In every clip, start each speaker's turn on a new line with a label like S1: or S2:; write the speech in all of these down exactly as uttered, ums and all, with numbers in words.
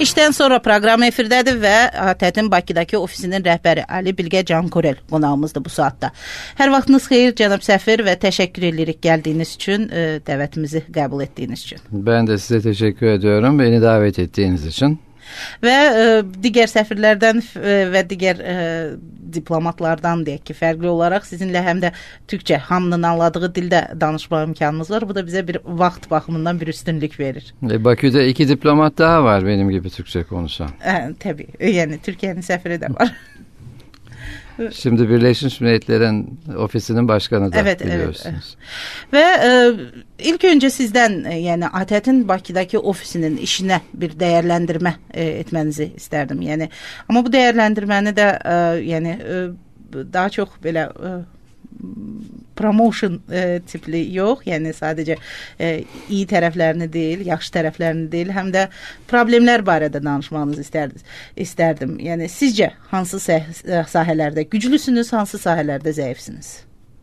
S1: İşten sonra proqram efirdədir və A T T'in Bakıdakı ofisinin rəhbəri Ali Bilge Cankurel qonağımızdır bu saatda. Hər vaxtınız xeyir cənab səfir və təşəkkür edirik gəldiyiniz üçün, e, dəvətimizi qəbul etdiyiniz üçün.
S2: Ben de size teşekkür ediyorum beni davet ettiğiniz için.
S1: Və e, digər səfirlərdən e, və digər e, diplomatlardan deyək ki, fərqli olaraq sizinlə həm də türkcə, hamının anladığı dildə danışma imkanımız var. Bu da bizə bir vaxt baxımından bir üstünlük verir.
S2: E, Bakü'de iki diplomat daha var benim gibi Türkçe konuşan.
S1: E, tabii, yani Türkiye'nin səfiri de var.
S2: Şimdi Birleşmiş Milletler'in ofisinin başkanı da
S1: evet,
S2: biliyorsunuz.
S1: Evet. Ve e, ilk önce sizden e, yani A T T'in Bakıdakı ofisinin işine bir değerlendirme e, etmenizi isterdim. Yani ama bu değerlendirmeni de e, yani e, daha çok böyle e, promotion e, tipli yok. Yani sadece e, iyi tərəflərini değil, yaxşı tərəflərini değil, həm də problemlər barədə danışmanızı isterdim. isterdim. Yani sizce hansı sah- sahələrdə güclüsünüz, hansı sahələrdə zəifsiniz?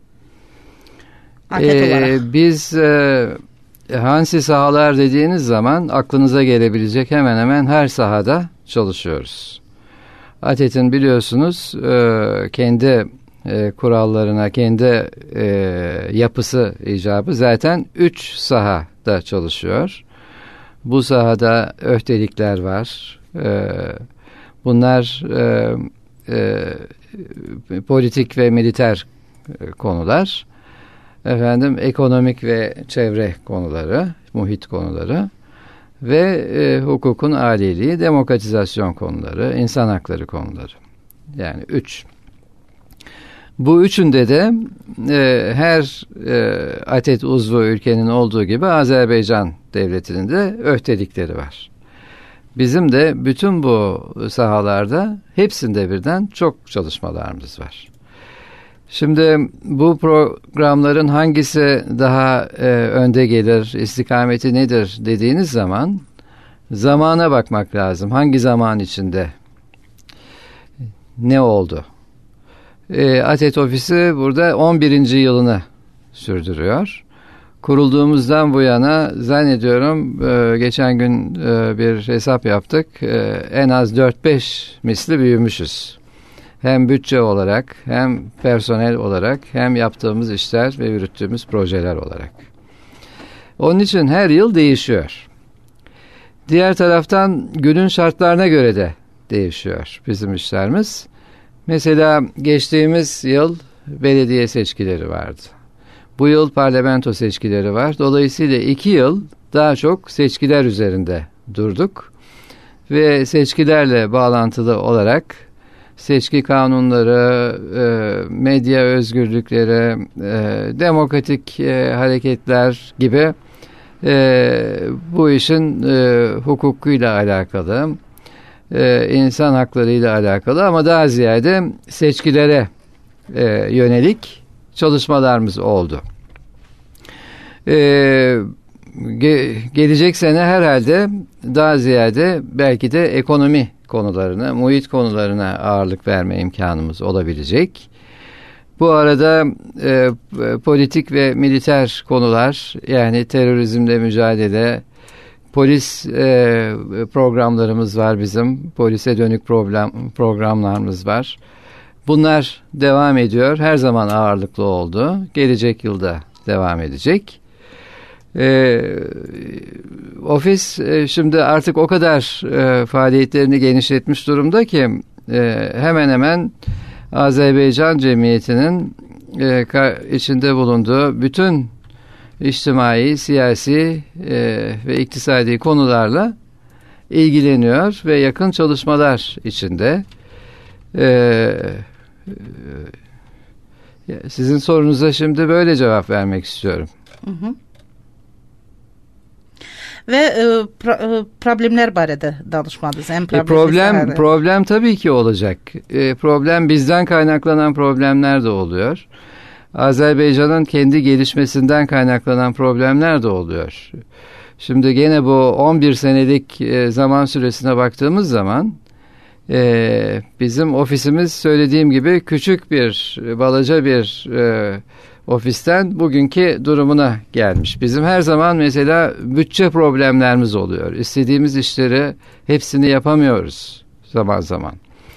S2: Ee, biz e, hangi sahalar dediğiniz zaman aklınıza gelebilecek hemen hemen her sahada çalışıyoruz. A T T'in biliyorsunuz e, kendi E, kurallarına, kendi e, yapısı icabı zaten üç sahada çalışıyor. Bu sahada öhtelikler var. E, bunlar e, e, politik ve militer konular. Efendim ekonomik ve çevre konuları, muhit konuları ve e, hukukun aliliği, demokratizasyon konuları, insan hakları konuları. Yani üç. Bu üçünde de e, her e, A T T uzvu ülkenin olduğu gibi Azerbaycan devletinin de öhtelikleri var. Bizim de bütün bu sahalarda hepsinde birden çok çalışmalarımız var. Şimdi bu programların hangisi daha e, önde gelir, istikameti nedir dediğiniz zaman zamana bakmak lazım. Hangi zaman içinde ne oldu? E, A T T ofisi burada on birinci yılını sürdürüyor. Kurulduğumuzdan bu yana zannediyorum e, geçen gün e, bir hesap yaptık. E, en az dört beş misli büyümüşüz. Hem bütçe olarak, hem personel olarak, hem yaptığımız işler ve yürüttüğümüz projeler olarak. Onun için her yıl değişiyor. Diğer taraftan günün şartlarına göre de değişiyor bizim işlerimiz. Mesela geçtiğimiz yıl belediye seçkileri vardı. Bu yıl parlamento seçkileri var. Dolayısıyla iki yıl daha çok seçkiler üzerinde durduk. Ve seçkilerle bağlantılı olarak seçki kanunları, medya özgürlükleri, demokratik hareketler gibi bu işin hukukuyla alakalı, Ee, insan haklarıyla alakalı ama daha ziyade seçkilere e, yönelik çalışmalarımız oldu. Ee, ge, gelecek sene herhalde daha ziyade belki de ekonomi konularına, muhit konularına ağırlık verme imkanımız olabilecek. Bu arada e, politik ve militer konular, yani terörizmle mücadele, polis e, programlarımız var bizim. Polise dönük problem, programlarımız var. Bunlar devam ediyor. Her zaman ağırlıklı oldu. Gelecek yılda devam edecek. E, ofis e, şimdi artık o kadar e, faaliyetlerini genişletmiş durumda ki e, hemen hemen Azerbaycan cemiyetinin e, içinde bulunduğu bütün İçtimai, siyasi e, ve iktisadi konularla ilgileniyor ve yakın çalışmalar içinde. E, e, sizin sorunuza şimdi böyle cevap vermek istiyorum.
S1: Hı hı. Ve e, pro, e, problemler barədə danışmadınız. En
S2: e, problem problem tabii ki olacak. E, problem bizden kaynaklanan problemler de oluyor. Azerbaycan'ın kendi gelişmesinden kaynaklanan problemler de oluyor. Şimdi gene bu on bir senelik zaman süresine baktığımız zaman e, bizim ofisimiz söylediğim gibi küçük bir, balaca bir e, ofisten bugünkü durumuna gelmiş. Bizim her zaman mesela bütçe problemlerimiz oluyor. İstediğimiz işleri hepsini yapamıyoruz zaman zaman.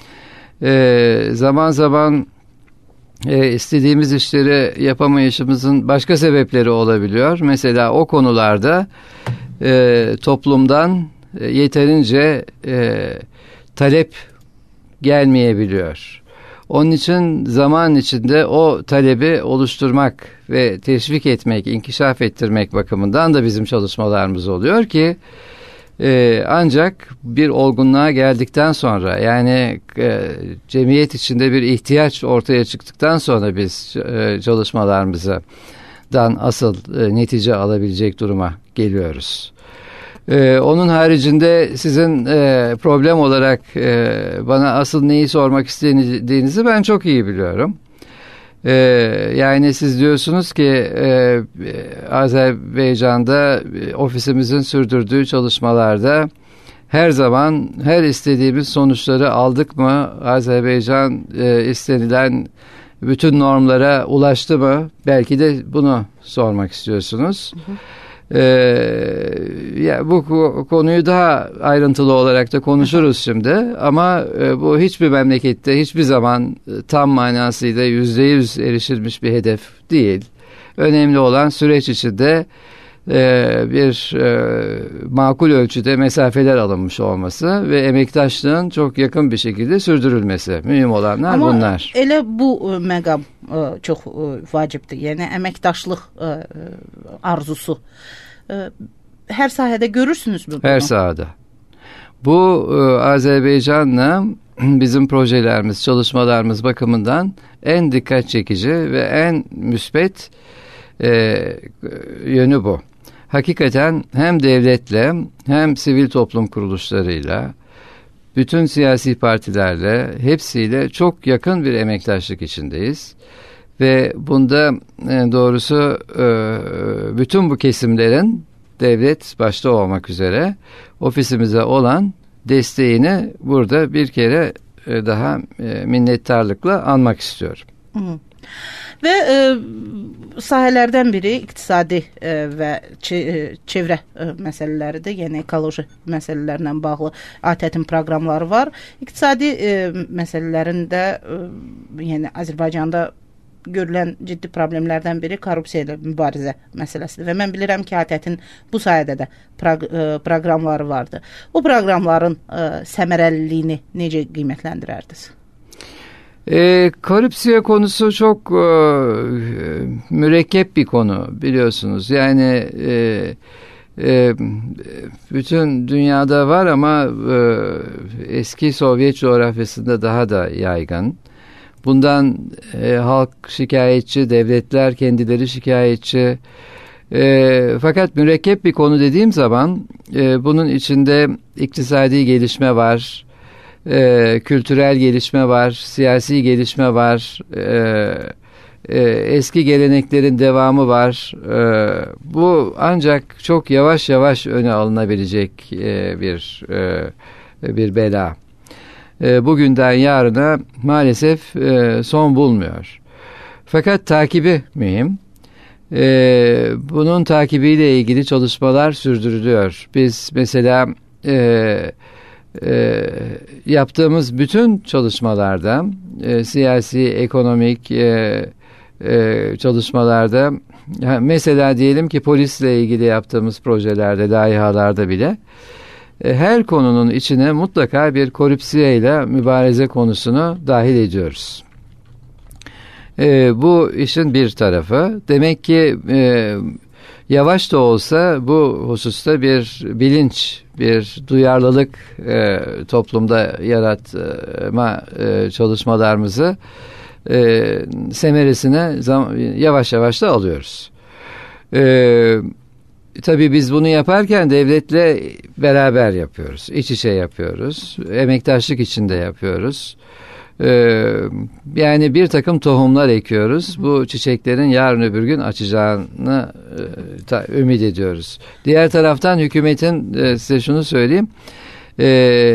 S2: Ee, zaman zaman e, istediğimiz işleri yapamayışımızın başka sebepleri olabiliyor. Mesela o konularda e, toplumdan e, yeterince e, talep gelmeyebiliyor. Onun için zaman içinde o talebi oluşturmak ve teşvik etmek, inkişaf ettirmek bakımından da bizim çalışmalarımız oluyor ki e, ancak bir olgunluğa geldikten sonra, yani e, cemiyet içinde bir ihtiyaç ortaya çıktıktan sonra biz e, çalışmalarımızdan asıl e, netice alabilecek duruma geliyoruz. Ee, onun haricinde sizin e, problem olarak e, bana asıl neyi sormak istediğinizi ben çok iyi biliyorum. Ee, yani siz diyorsunuz ki e, Azerbaycan'da e, ofisimizin sürdürdüğü çalışmalarda her zaman her istediğimiz sonuçları aldık mı? Azerbaycan e, istenilen bütün normlara ulaştı mı? Belki de bunu sormak istiyorsunuz. Hı hı. Ee, ya bu konuyu daha ayrıntılı olarak da konuşuruz şimdi, ama e, bu hiçbir memlekette hiçbir zaman e, tam manasıyla yüzde yüz erişilmiş bir hedef değil. Önemli olan süreç içinde e, bir e, makul ölçüde mesafeler alınmış olması ve emektaşlığın çok yakın bir şekilde sürdürülmesi. Mühim olanlar
S1: ama
S2: bunlar.
S1: Ama elə bu məqam çox vacibdir. Yəni əməkdaşlıq arzusu. Hər sahədə görürsünüzmü bunu?
S2: Her sahada. Bu Azerbaycan'la bizim projelerimiz, çalışmalarımız bakımından en dikkat çekici ve en müspet e, yönü bu. Hakikaten hem devletle hem sivil toplum kuruluşlarıyla, bütün siyasi partilerle, hepsiyle çok yakın bir emektaşlık içindeyiz. Ve bunda e, doğrusu e, bütün bu kesimlerin, devlet başta olmak üzere, ofisimize olan desteğini burada bir kere e, daha e, minnettarlıkla anmak istiyorum. Hı.
S1: Və e, sahələrdən biri iqtisadi e, və çevrə e, məsələləridir. Yəni ekoloji məsələlərlə bağlı A T Ə-in proqramları var. İqtisadi e, məsələlərin də e, yəni Azərbaycanda görülən ciddi problemlərdən biri korrupsiya ilə mübarizə məsələsidir. Və mən bilirəm ki, A T Ə-in bu sayədə də proq e, proqramları vardı. Bu proqramların e, səmərəliliyini necə qiymətləndirərdiniz?
S2: E, korupsiya konusu çok e, mürekkep bir konu, biliyorsunuz. Yani e, e, bütün dünyada var ama e, eski Sovyet coğrafyasında daha da yaygın. Bundan e, halk şikayetçi, devletler kendileri şikayetçi. E, fakat mürekkep bir konu dediğim zaman e, bunun içinde iktisadi gelişme var. Ee, kültürel gelişme var, siyasi gelişme var, ee, e, eski geleneklerin devamı var. Ee, bu ancak çok yavaş yavaş öne alınabilecek e, bir e, bir bela. E, bugünden yarına maalesef e, son bulmuyor. Fakat takibi mühim. E, bunun takibiyle ilgili çalışmalar sürdürülüyor. Biz mesela e, E, yaptığımız bütün çalışmalarda, e, siyasi, ekonomik e, e, çalışmalarda, mesela diyelim ki polisle ilgili yaptığımız projelerde, layihalarda bile e, her konunun içine mutlaka bir korupsiyayla mübareze konusunu dahil ediyoruz. E, bu işin bir tarafı. Demek ki e, yavaş da olsa bu hususta bir bilinç, bir duyarlılık e, toplumda yaratma e, çalışmalarımızı e, semeresine zam- yavaş yavaş da alıyoruz. E, tabii biz bunu yaparken devletle beraber yapıyoruz, iç içe yapıyoruz, emektaşlık içinde yapıyoruz. Ee, yani bir takım tohumlar ekiyoruz. Bu çiçeklerin yarın öbür gün açacağını e, ta, ümit ediyoruz. Diğer taraftan hükümetin e, size şunu söyleyeyim. e,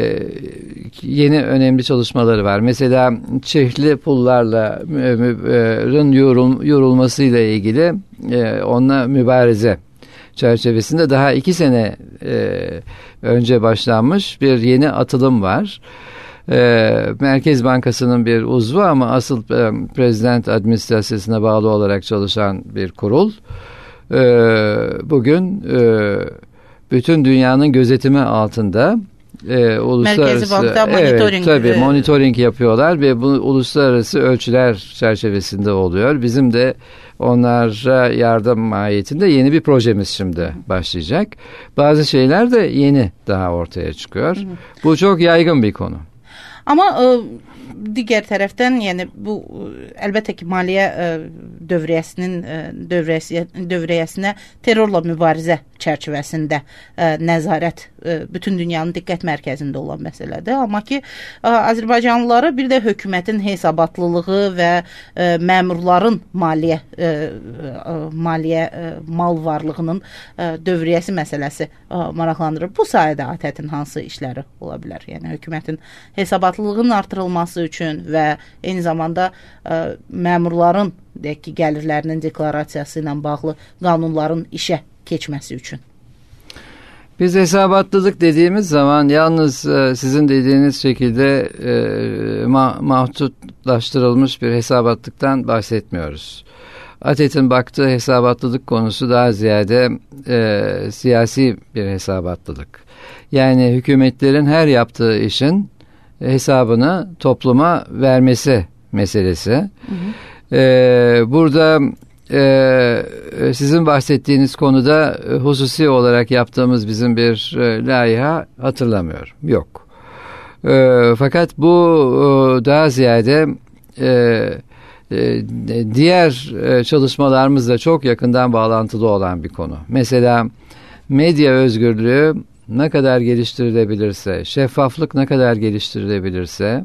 S2: yeni önemli çalışmaları var. Mesela çeşitli pullarla e, yorul, yorulmasıyla ilgili e, onunla mübareze çerçevesinde daha iki sene e, önce başlanmış bir yeni atılım var. E, Merkez Bankası'nın bir uzvu ama asıl e, Prezident Administrasyası'na bağlı olarak çalışan bir kurul. E, bugün e, bütün dünyanın gözetimi altında e, uluslararası
S1: Merkezi Bank'ta monitoring,
S2: evet, tabii, monitoring yapıyorlar ve bu uluslararası ölçüler çerçevesinde oluyor. Bizim de onlara yardım mahiyetinde yeni bir projemiz şimdi başlayacak. Bazı şeyler de yeni daha ortaya çıkıyor. Hı hı. Bu çok yaygın bir konu.
S1: Ama e, digər tərəfdən, yəni bu əlbəttə ki, maliyyə e, dövriyyəsinin e, dövriyyəsi, dövriyyəsinə terrorla mübarizə çərçivəsində e, nəzarət e, bütün dünyanın diqqət mərkəzində olan məsələdir. Amma ki, e, Azərbaycanlıları bir də hökumətin hesabatlılığı və e, məmurların maliyyə e, e, maliyyə e, mal varlığının e, dövriyyəsi məsələsi e, maraqlandırır. Bu sayədə ATƏT-in hansı işləri ola bilər? Yəni hökumətin hesabatlılığının artırılması üçün və eyni zamanda ə, məmurların deyək ki, gəlirlərinin deklarasiyası ilə bağlı qanunların işə keçməsi üçün.
S2: Biz hesabatlılık dediğimiz zaman yalnız e, sizin dediğiniz şekilde e, ma- mahdutlaştırılmış bir hesabatlıktan bahsetmiyoruz. ATET'in baktığı hesabatlılık konusu daha ziyade e, siyasi bir hesabatlılık. Yani hükümetlerin her yaptığı işin hesabını topluma vermesi meselesi. Hı hı. Ee, burada e, sizin bahsettiğiniz konuda hususi olarak yaptığımız bizim bir e, layıha hatırlamıyorum. Yok. E, fakat bu e, daha ziyade e, e, diğer e, çalışmalarımızla çok yakından bağlantılı olan bir konu. Mesela medya özgürlüğü ne kadar geliştirilebilirse, şeffaflık ne kadar geliştirilebilirse,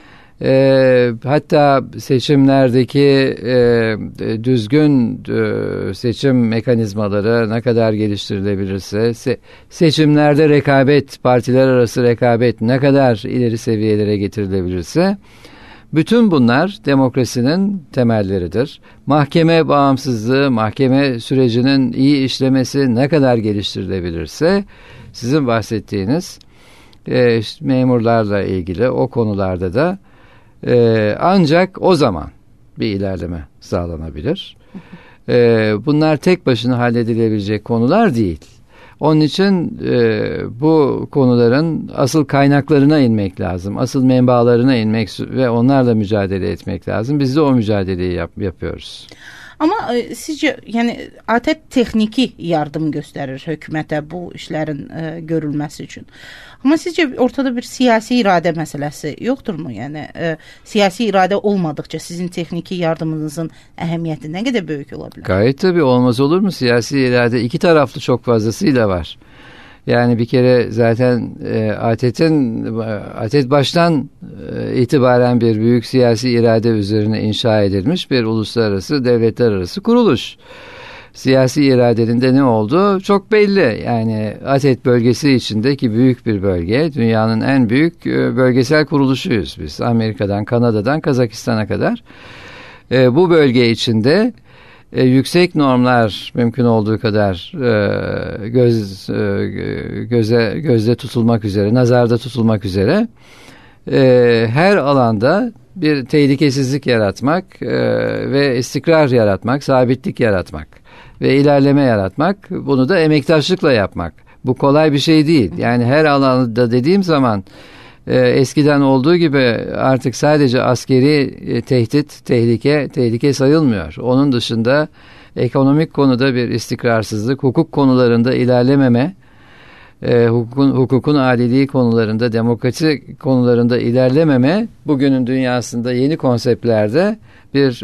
S2: e, hatta seçimlerdeki e, düzgün e, seçim mekanizmaları ne kadar geliştirilebilirse, se- seçimlerde rekabet, partiler arası rekabet ne kadar ileri seviyelere getirilebilirse, bütün bunlar demokrasinin temelleridir. Mahkeme bağımsızlığı, mahkeme sürecinin iyi işlemesi ne kadar geliştirilebilirse, sizin bahsettiğiniz e, işte memurlarla ilgili o konularda da e, ancak o zaman bir ilerleme sağlanabilir. E, bunlar tek başına halledilebilecek konular değil. Onun için e, bu konuların asıl kaynaklarına inmek lazım. Asıl menbalarına inmek ve onlarla mücadele etmek lazım. Biz de o mücadeleyi yap, yapıyoruz.
S1: Amma e, sizcə, yəni ATƏT texniki yardım göstərir hökumətə bu işlərin e, görülməsi üçün. Amma sizcə ortada bir siyasi iradə məsələsi yoxdurmu? Yəni e, siyasi iradə olmadıkça sizin texniki yardımınızın əhəmiyyəti nə qədər böyük ola bilər?
S2: Gayet tabii, olmaz olur mu? Siyasi irade iki taraflı çok fazlasıyla var. Yani bir kere zaten e, ATET'in ATET baştan e, itibaren bir büyük siyasi irade üzerine inşa edilmiş bir uluslararası devletler arası kuruluş. Siyasi iradenin de ne olduğu çok belli. Yani ATET bölgesi içindeki büyük bir bölge, dünyanın en büyük e, bölgesel kuruluşuyuz biz. Amerika'dan, Kanada'dan, Kazakistan'a kadar. E, bu bölge içinde E, yüksek normlar mümkün olduğu kadar e, göz e, göze gözde tutulmak üzere, nazarda tutulmak üzere e, her alanda bir tehlikesizlik yaratmak e, ve istikrar yaratmak, sabitlik yaratmak ve ilerleme yaratmak, bunu da emektaşlıkla yapmak. Bu kolay bir şey değil. Yani her alanda dediğim zaman e, eskiden olduğu gibi artık sadece askeri e, tehdit, tehlike, tehlike sayılmıyor. Onun dışında ekonomik konuda bir istikrarsızlık, hukuk konularında ilerlememe, e, hukukun, hukukun adiliği konularında, demokrasi konularında ilerlememe bugünün dünyasında yeni konseptlerde bir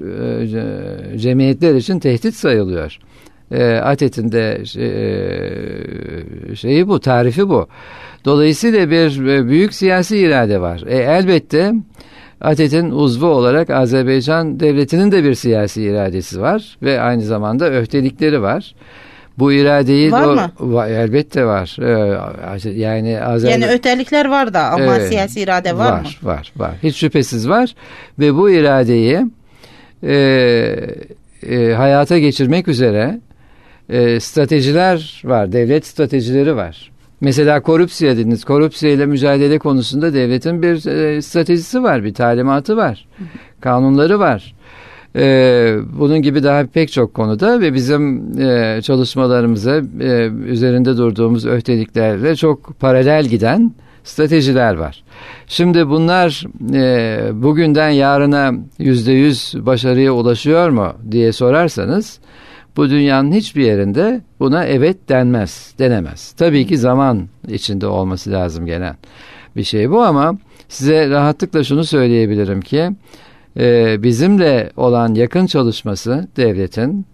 S2: e, cemiyetler için tehdit sayılıyor. E, ATET'in de e, şeyi bu, tarifi bu. Dolayısıyla bir e, büyük siyasi irade var. E, elbette ATET'in uzvu olarak Azerbaycan devletinin de bir siyasi iradesi var ve aynı zamanda öhtelikleri var. Bu iradeyi
S1: var
S2: do-
S1: mı?
S2: Va- elbette var. Ee, yani Azer-
S1: yani ötelikler var da ama
S2: Evet,
S1: siyasi irade var,
S2: var
S1: mı?
S2: Var, var. Hiç şüphesiz var ve bu iradeyi e, e, hayata geçirmek üzere e, stratejiler var, devlet stratejileri var. Mesela korupsiya dediniz. Korupsiya ile mücadele konusunda devletin bir e, stratejisi var, bir talimatı var, kanunları var. E, bunun gibi daha pek çok konuda ve bizim e, çalışmalarımıza e, üzerinde durduğumuz öhteliklerle çok paralel giden stratejiler var. Şimdi bunlar e, bugünden yarına yüzde yüz başarıya ulaşıyor mu diye sorarsanız, bu dünyanın hiçbir yerinde buna evet denmez, denemez. Tabii ki zaman içinde olması lazım gelen bir şey bu, ama size rahatlıkla şunu söyleyebilirim ki e, bizimle olan yakın çalışması devletin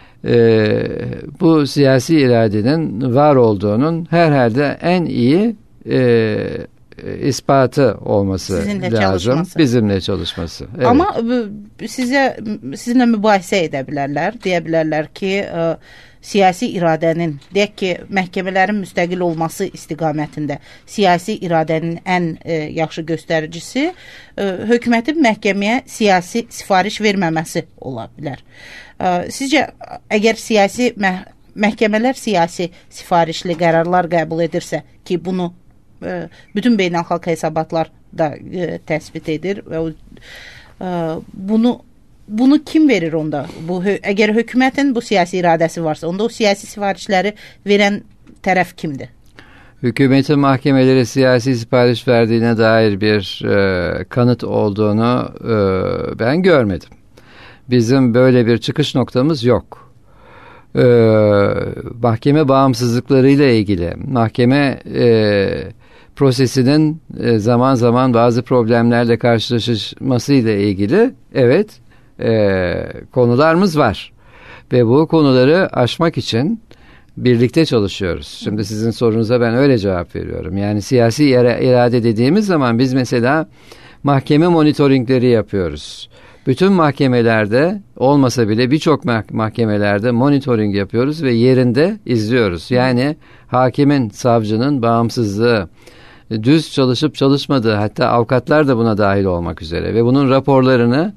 S2: e, bu siyasi iradenin var olduğunun herhalde en iyi e, ispatı olması
S1: Sizinle
S2: lazım.
S1: Çalışması.
S2: Bizimle çalışması. Evet.
S1: Ama size sizinle mübahisə edə bilərlər. Deyə bilərlər ki, ə, siyasi iradənin, deyək ki, məhkəmələrin müstəqil olması istiqamətində siyasi iradənin ən ə, yaxşı göstəricisi ə, hökumətin məhkəməyə siyasi sifariş verməməsi ola bilər. Ə, sizcə, əgər siyasi məh məhkəmələr siyasi sifarişli qərarlar qəbul edirsə ki, bunu ə, bütün beynəlxalq hesabatlar da ə, təsbit edir və o, ə, bunu Bunu kim verir onda? Bu əgər hökumətin bu siyasi iradəsi varsa, onda o siyasi sifarişləri verən tərəf kimdir?
S2: Hükümetin mahkemelere siyasi sipariş verdiğine dair bir e, kanıt olduğunu e, ben görmedim. Bizim böyle bir çıkış noktamız yok. E, mahkeme bağımsızlıklarıyla ilgili, mahkeme e, prosesinin e, zaman zaman bazı problemlerle karşılaşmasıyla ilgili, evet, Ee, konularımız var ve bu konuları aşmak için birlikte çalışıyoruz. Şimdi sizin sorunuza ben öyle cevap veriyorum. Yani siyasi irade dediğimiz zaman biz mesela mahkeme monitoringleri yapıyoruz. Bütün mahkemelerde olmasa bile birçok mahkemelerde monitoring yapıyoruz ve yerinde izliyoruz. Yani hakimin, savcının bağımsızlığı, düz çalışıp çalışmadığı, hatta avukatlar da buna dahil olmak üzere ve bunun raporlarını,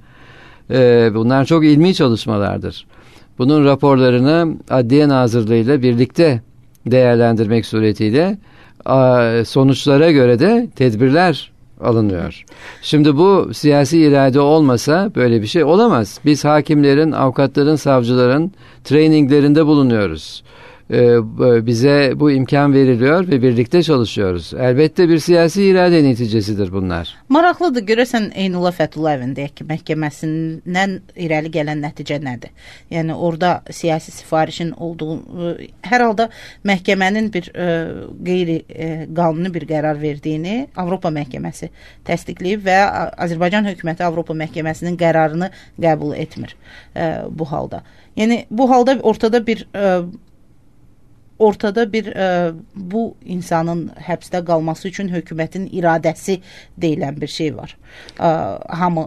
S2: bunlar çok ilmi çalışmalardır. Bunun raporlarını Adliye Nazırlığı ile birlikte değerlendirmek suretiyle sonuçlara göre de tedbirler alınıyor. Şimdi bu siyasi irade olmasa böyle bir şey olamaz. Biz hakimlerin, avukatların, savcıların traininglerinde bulunuyoruz. Bize bu imkan veriliyor ve birlikte çalışıyoruz. Elbette bir siyasi irade neticesidir bunlar.
S1: Maraqlıdır. Görəsən Eynullah Fətullayevin deyək ki, məhkəməsindən irəli gələn nəticə nədir? Yəni orada siyasi sifarişin olduğu, hər halda məhkəmənin bir ə, qeyri ə, qanuni bir qərar verdiyini Avropa məhkəməsi təsdiqləyib və Azərbaycan hökuməti Avropa məhkəməsinin qərarını qəbul etmir ə, bu halda. Yəni bu halda ortada bir ə, ortada bir ə, bu insanın həbsdə qalması üçün hökumətin iradəsi deyilən bir şey var. Ə, hamı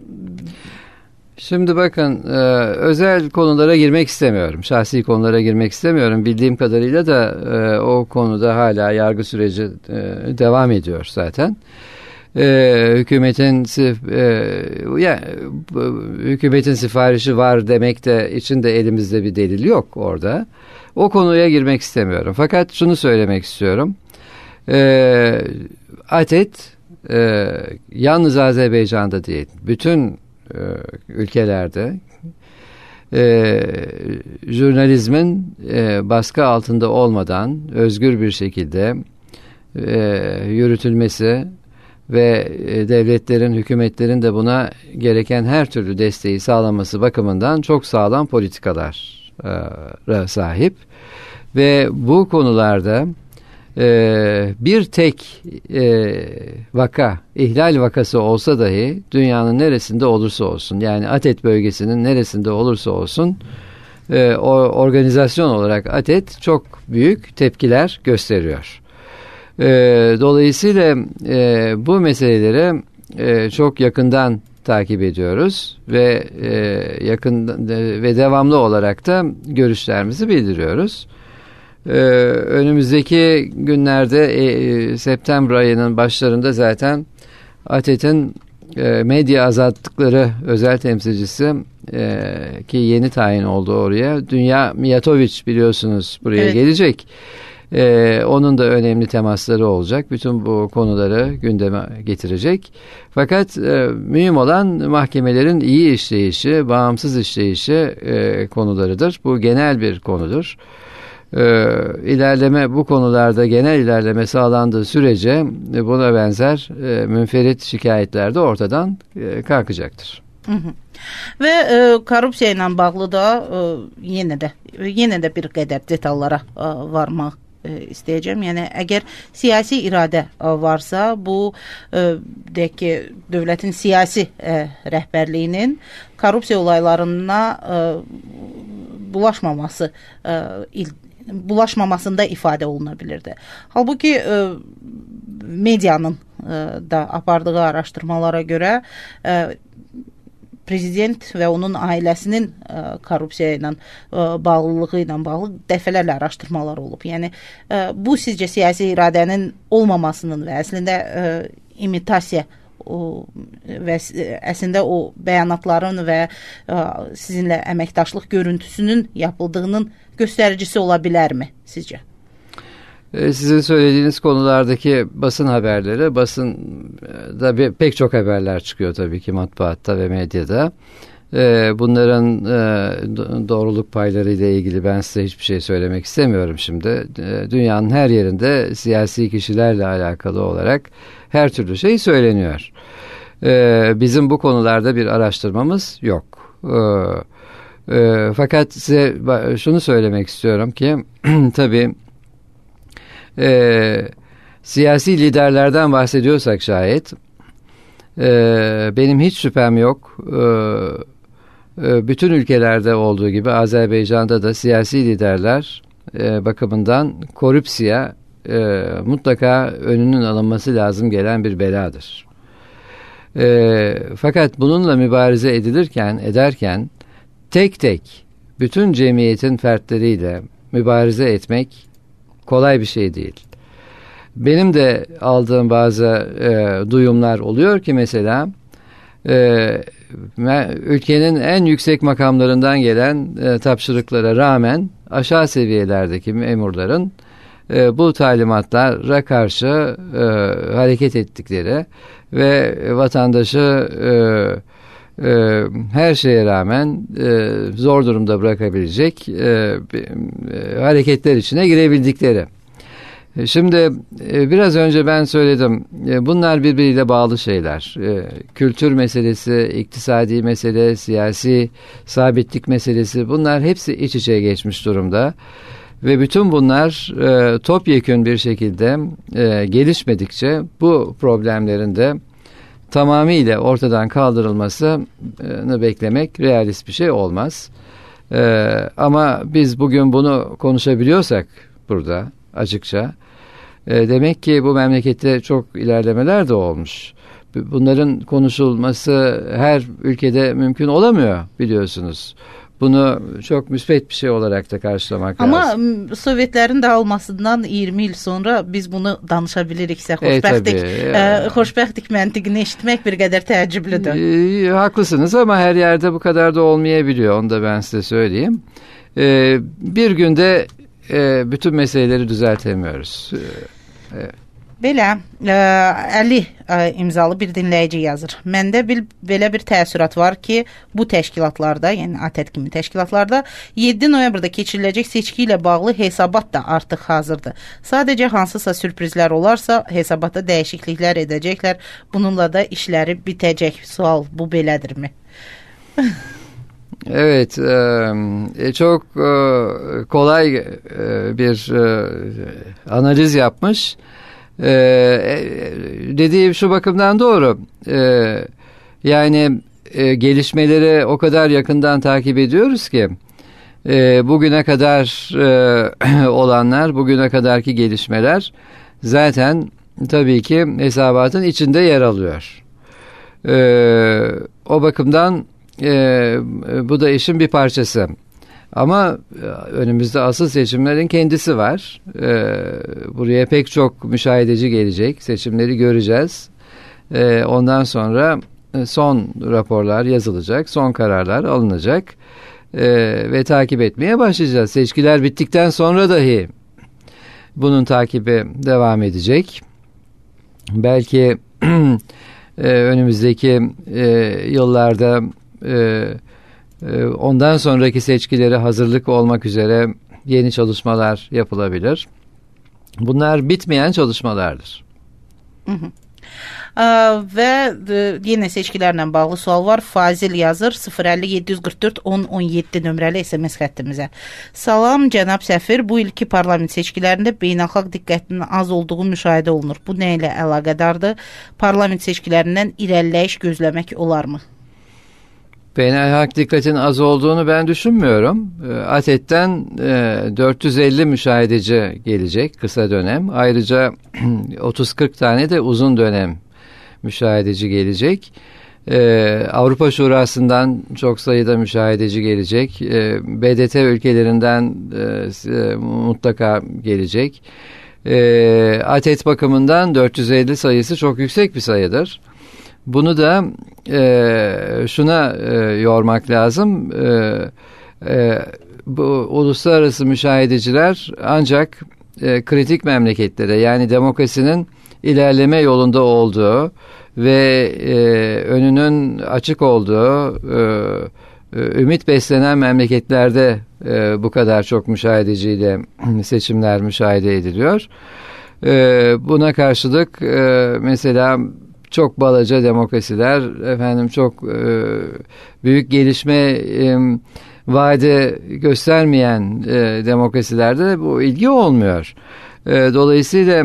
S2: Şimdi bakın, e, özel konulara girmek istemiyorum. Şahsi konulara girmek istemiyorum. Bildiğim kadarıyla da e, o konuda hala yargı süreci e, devam ediyor zaten. E, hükümetin e, ya, hükümetin sifarişi var demek de için de elimizde bir delil yok orada. O konuya girmek istemiyorum. Fakat şunu söylemek istiyorum. E, ATET e, yalnız Azerbaycan'da değil, bütün e, ülkelerde e, jurnalizmin e, baskı altında olmadan özgür bir şekilde e, yürütülmesi ve e, devletlerin, hükümetlerin de buna gereken her türlü desteği sağlaması bakımından çok sağlam politikalara sahip ve bu konularda e, bir tek e, vaka, ihlal vakası olsa dahi dünyanın neresinde olursa olsun, yani ATET bölgesinin neresinde olursa olsun e, o organizasyon olarak ATET çok büyük tepkiler gösteriyor. E, dolayısıyla e, bu meseleleri e, çok yakından takip ediyoruz ve e, yakın e, ve devamlı olarak da görüşlerimizi bildiriyoruz. E, önümüzdeki günlerde e, September ayının başlarında zaten A T E T'in e, medya azalttıkları özel temsilcisi e, ki yeni tayin oldu oraya. Dünya Mijatović biliyorsunuz buraya evet. gelecek. Ee, onun da önemli temasları olacak. Bütün bu konuları gündeme getirecek. Fakat e, mühim olan mahkemelerin iyi işleyişi, bağımsız işleyişi e, konularıdır. Bu genel bir konudur. E, ilerleme bu konularda genel ilerleme sağlandığı sürece e, buna benzer e, münferit şikayetler de ortadan e, kalkacaktır.
S1: Hı hı. Və e, korrupsiya ilə bağlı da e, yenə də yenə də bir qədər detallara e, varmaq e, istəyəcəm. Yəni əgər siyasi iradə e, varsa, bu e, deyək ki, dövlətin siyasi e, rəhbərliyinin korrupsiya olaylarına e, bulaşmaması e, il, bulaşmamasında ifadə oluna bilirdi. Halbuki e, medianın e, da apardığı araşdırmalara görə e, prezident və onun ailəsinin ə, korrupsiya ilə ə, bağlılığı ilə bağlı dəfələrlə araşdırmalar olub. Yəni ə, bu sizcə siyasi iradənin olmamasının və əslində ə, imitasiya o, və əslində o bəyanatların və ə, sizinlə əməkdaşlıq görüntüsünün yapıldığının göstəricisi ola bilərmi sizcə?
S2: Sizin söylediğiniz konulardaki basın haberleri, basında bir, pek çok haberler çıkıyor tabii ki matbaatta ve medyada. Bunların doğruluk payları ile ilgili ben size hiçbir şey söylemek istemiyorum şimdi. Dünyanın her yerinde siyasi kişilerle alakalı olarak her türlü şey söyleniyor. Bizim bu konularda bir araştırmamız yok. Fakat size şunu söylemek istiyorum ki tabii Ee, siyasi liderlerden bahsediyorsak şayet e, benim hiç şüphem yok. E, e, bütün ülkelerde olduğu gibi Azerbaycan'da da siyasi liderler e, bakımından korupsiya e, mutlaka önünün alınması lazım gelen bir beladır. E, fakat bununla mübarize edilirken ederken tek tek bütün cemiyetin fertleriyle mübarize etmek kolay bir şey değil. Benim de aldığım bazı e, duyumlar oluyor ki mesela e, ülkenin en yüksek makamlarından gelen e, tapşırıklara rağmen aşağı seviyelerdeki memurların e, bu talimatlara karşı e, hareket ettikleri ve vatandaşı e, e, her şeye rağmen e, zor durumda bırakabilecek e, e, hareketler içine girebildikleri. Şimdi e, biraz önce ben söyledim, e, bunlar birbiriyle bağlı şeyler. E, kültür meselesi, iktisadi mesele, siyasi sabitlik meselesi, bunlar hepsi iç içe geçmiş durumda. Ve bütün bunlar e, topyekün bir şekilde e, gelişmedikçe bu problemlerin de tamamıyla ortadan kaldırılmasını beklemek realist bir şey olmaz. Ee, ama biz bugün bunu konuşabiliyorsak burada açıkça e, demek ki bu memlekette çok ilerlemeler de olmuş. Bunların konuşulması her ülkede mümkün olamıyor biliyorsunuz. Bunu çok müspet bir şey olarak da karşılamak
S1: Ama
S2: lazım.
S1: Ama Sovyetlərin dağılmasından iyirmi il sonra biz bunu danışa biliriksə, xoşbəxtlik, e, e, xoşbəxtlik məntiqini eşitmək bir qədər təəccüblüdür.
S2: E, haklısınız ama her yerde bu kadar da olmayabiliyor. Onu da ben size söyleyeyim. E, bir günde e, bütün meseleleri düzeltemiyoruz. E, evet.
S1: Belə, ə, Əli ə, imzalı bir dinləyici yazır. Məndə bir, belə bir təəssürat var ki, bu təşkilatlarda, yəni A T E T kimi təşkilatlarda yeddi noyabrda keçiriləcək seçki ilə bağlı hesabat da artıq hazırdır. Sadəcə hansısa sürprizlər olarsa hesabata dəyişikliklər edəcəklər. Bununla da işləri bitəcək. Sual bu belədirmi?
S2: Evet, e, çok e, kolay e, bir e, analiz yapmış. Ee, dediğim şu bakımdan doğru. Ee, yani e, gelişmeleri o kadar yakından takip ediyoruz ki e, bugüne kadar e, olanlar, bugüne kadarki gelişmeler zaten tabii ki hesabatın içinde yer alıyor. E, o bakımdan e, bu da işin bir parçası. Ama önümüzde asıl seçimlerin kendisi var. E, buraya pek çok müşahedeci gelecek. Seçimleri göreceğiz. E, ondan sonra son raporlar yazılacak, son kararlar alınacak e, ve takip etmeye başlayacağız. Seçkiler bittikten sonra dahi bunun takibi devam edecek. Belki e, önümüzdeki e, yıllarda e, e, ondan sonraki seçkilere hazırlık olmak üzere yeni çalışmalar yapılabilir. Bunlar bitmeyen çalışmalardır.
S1: Hı hı. Və yenə seçkilərlə bağlı sual var. Fazil yazır sıfır əlli yeddi yüz qırx dörd on on yeddi nömrəli S M S xəttimizə. Salam cənab səfir, bu ilki parlament seçkilərində beynəlxalq diqqətinin az olduğu müşahidə olunur. Bu nə ilə əlaqədardır? Parlament seçkilərindən irəliləyiş gözləmək olarmı?
S2: Beynəlxalq dikkatin az olduğunu ben düşünmüyorum. A T E T'ten dört yüz elli müşahedeci gelecek kısa dönem. Ayrıca otuz kırk tane de uzun dönem müşahedeci gelecek. Ee, Avrupa Şurası'ndan çok sayıda müşahedeci gelecek. Ee, B D T ülkelerinden e, mutlaka gelecek. Ee, A T E T bakımından dört yüz elli sayısı çok yüksek bir sayıdır. Bunu da e, şuna e, yormak lazım. E, e, bu uluslararası müşahedeciler ancak e, kritik memleketlere, yani demokrasinin ilerleme yolunda olduğu ve e, önünün açık olduğu, e, ümit beslenen memleketlerde e, bu kadar çok müşahedeciyle seçimler müşahede ediliyor. E, buna karşılık e, mesela çok balaca demokrasiler, efendim çok e, büyük gelişme e, vaade göstermeyen e, demokrasilerde bu ilgi olmuyor. E, dolayısıyla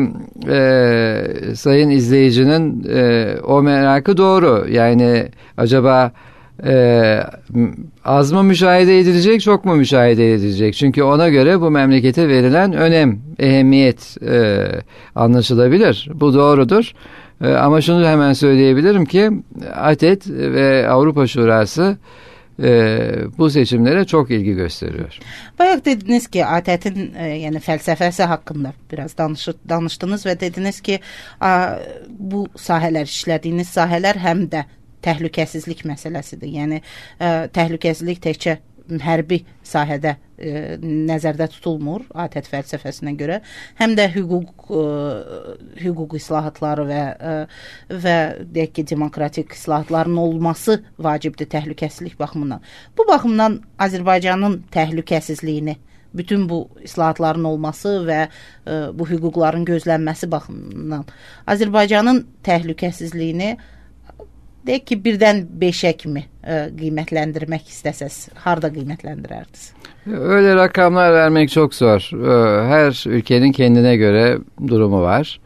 S2: e, sayın izleyicinin e, o merakı doğru. Yani acaba e, az mı müşahede edilecek, çok mu müşahede edilecek? Çünkü ona göre bu memlekete verilen önem, ehemmiyet e, anlaşılabilir. Bu doğrudur. E, ama şunu hemen söyleyebilirim ki A T E T ve Avrupa Şurası Ee, bu seçimlere çok ilgi gösteriyor.
S1: Bayaq dediniz ki A T E T'in e, yani fəlsəfəsi haqqında biraz danış, danışdınız və dediniz ki a, bu sahələr, işlədiyiniz sahələr həm də təhlükəsizlik məsələsidir. Yəni e, təhlükəsizlik təkcə hərbi sahədə e, nəzərdə tutulmur A T E T fəlsəfəsinə görə, həm də hüquq e, hüquq islahatları və e, və deyək ki demokratik islahatların olması vacibdir təhlükəsizlik baxımından. Bu baxımdan Azərbaycanın təhlükəsizliyini, bütün bu islahatların olması və e, bu hüquqların gözlənməsi baxımından Azərbaycanın təhlükəsizliyini deyək ki birdən beşə kimi e, qiymətləndirmək istəsəz, harda qiymətləndirərdiniz?
S2: Öyle rakamlar vermek çok zor. Her ülkenin kendine göre durumu var.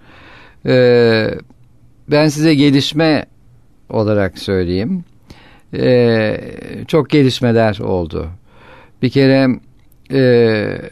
S2: Ben size gelişme olarak söyleyeyim. Çok gelişmeler oldu. Bir kere e,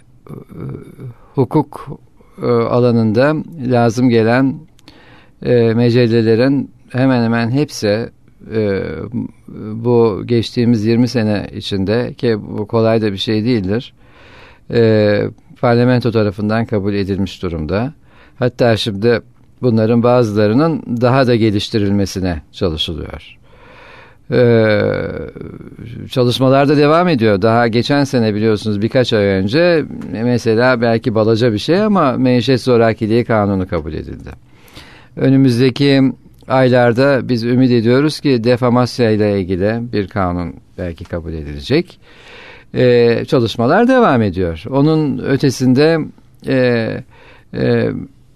S2: hukuk alanında lazım gelen e, mecellelerin hemen hemen hepsi Ee, bu geçtiğimiz yirmi sene içinde, ki bu kolay da bir şey değildir, e, parlamento tarafından kabul edilmiş durumda. Hatta şimdi bunların bazılarının daha da geliştirilmesine çalışılıyor. Ee, çalışmalar da devam ediyor. Daha geçen sene biliyorsunuz birkaç ay önce mesela belki balaca bir şey ama menşet zorakiliği kanunu kabul edildi. Önümüzdeki aylarda biz ümit ediyoruz ki defamasya ile ilgili bir kanun belki kabul edilecek. Ee, çalışmalar devam ediyor. Onun ötesinde e, e, e,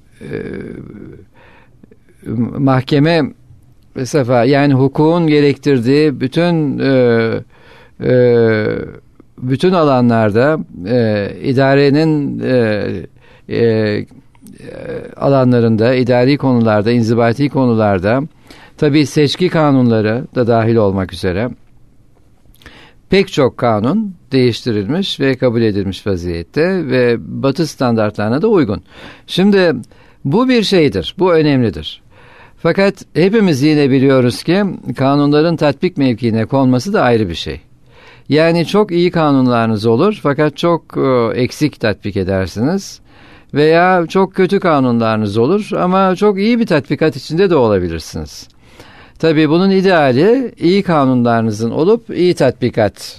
S2: mahkeme sefa, yani hukukun gerektirdiği bütün e, e, bütün alanlarda e, idarenin e, e, alanlarında, idari konularda, inzibati konularda, tabii seçki kanunları da dahil olmak üzere pek çok kanun değiştirilmiş ve kabul edilmiş vaziyette ve Batı standartlarına da uygun. Şimdi bu bir şeydir, bu önemlidir. Fakat hepimiz yine biliyoruz ki kanunların tatbik mevkiine konması da ayrı bir şey. Yani çok iyi kanunlarınız olur fakat çok e, eksik tatbik edersiniz. Veya çok kötü kanunlarınız olur ama çok iyi bir tatbikat içinde de olabilirsiniz. Tabii bunun ideali iyi kanunlarınızın olup iyi tatbikat.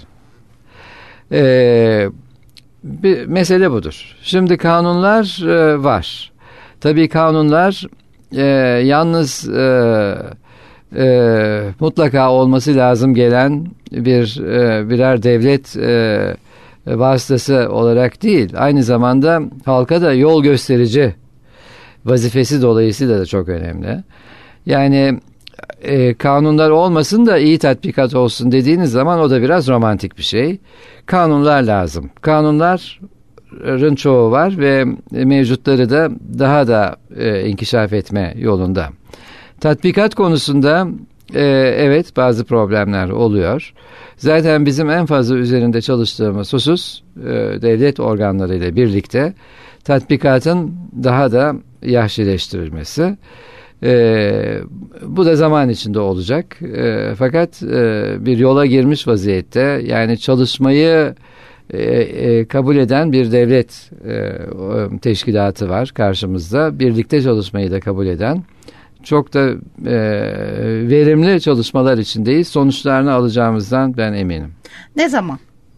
S2: Ee, bir mesele budur. Şimdi kanunlar e, var. Tabii kanunlar e, yalnız e, e, mutlaka olması lazım gelen bir e, birer devlet e, vasıtası olarak değil, aynı zamanda halka da yol gösterici vazifesi dolayısıyla da çok önemli. Yani e, kanunlar olmasın da iyi tatbikat olsun dediğiniz zaman o da biraz romantik bir şey. Kanunlar lazım. Kanunların çoğu var ve mevcutları da daha da e, inkişaf etme yolunda. Tatbikat konusunda e, evet bazı problemler oluyor. Zaten bizim en fazla üzerinde çalıştığımız husus e, devlet organlarıyla birlikte tatbikatın daha da yahşileştirilmesi. E, bu da zaman içinde olacak. E, fakat e, bir yola girmiş vaziyette, yani çalışmayı e, e, kabul eden bir devlet e, teşkilatı var karşımızda. Birlikte çalışmayı da kabul eden. Çok da e, verimli çalışmalar içindeyiz. Sonuçlarını alacağımızdan ben eminim.
S1: Ne zaman?